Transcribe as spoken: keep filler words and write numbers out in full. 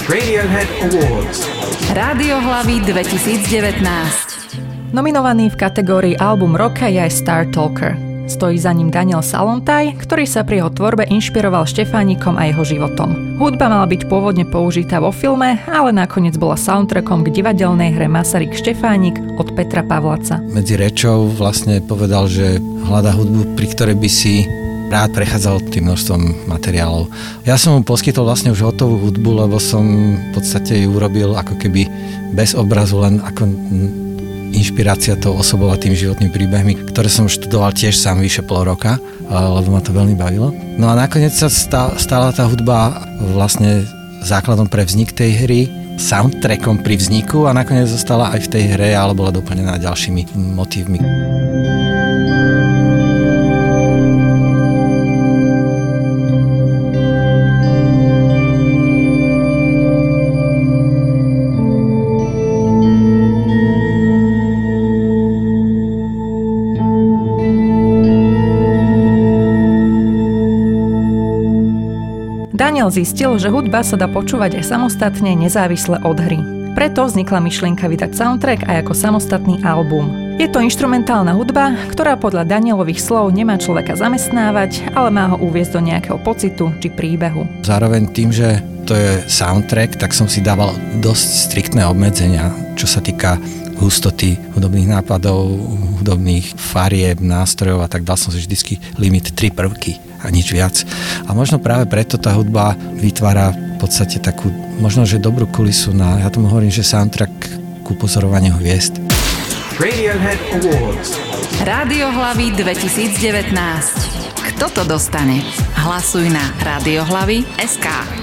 Radiohead Awards. Rádiohlavy dvetisícdevätnásť. Nominovaný v kategórii Album roka je aj Star Talker. Stojí za ním Daniel Salontaj, ktorý sa pri jeho tvorbe inšpiroval Štefánikom a jeho životom. Hudba mala byť pôvodne použitá vo filme, ale nakoniec bola soundtrackom k divadelnej hre Masaryk Štefánik od Petra Pavlaca. Medzi rečou vlastne povedal, že hľadá hudbu, pri ktorej by si rád prechádzal tým množstvom materiálov. Ja som mu poskytol vlastne už hotovú hudbu, lebo som v podstate ju urobil ako keby bez obrazu, len ako inšpirácia toho osobova tým životným príbehmi, ktoré som študoval tiež sám vyše pol roka, lebo ma to veľmi bavilo. No a nakoniec sa stala tá hudba vlastne základom pre vznik tej hry, soundtrackom pri vzniku a nakoniec zostala aj v tej hre, ale bola doplnená ďalšími motívmi. Daniel zistil, že hudba sa dá počúvať aj samostatne, nezávisle od hry. Preto vznikla myšlienka vydať soundtrack aj ako samostatný album. Je to inštrumentálna hudba, ktorá podľa Danielových slov nemá človeka zamestnávať, ale má ho uviesť do nejakého pocitu či príbehu. Zároveň tým, že to je soundtrack, tak som si dával dosť striktné obmedzenia, čo sa týka hustoty hudobných nápadov, hudobných farieb, nástrojov a tak dal som si vždycky limit tri prvky a nič viac. A možno práve preto tá hudba vytvára v podstate takú, možno že dobrú kulisu na, ja tomu hovorím, že soundtrack ku pozorovaniu hviezd. Radiohead Awards. Rádiohlavy dvetisícdevätnásť. Kto to dostane? Hlasuj na rádiohlavy bodka es ká.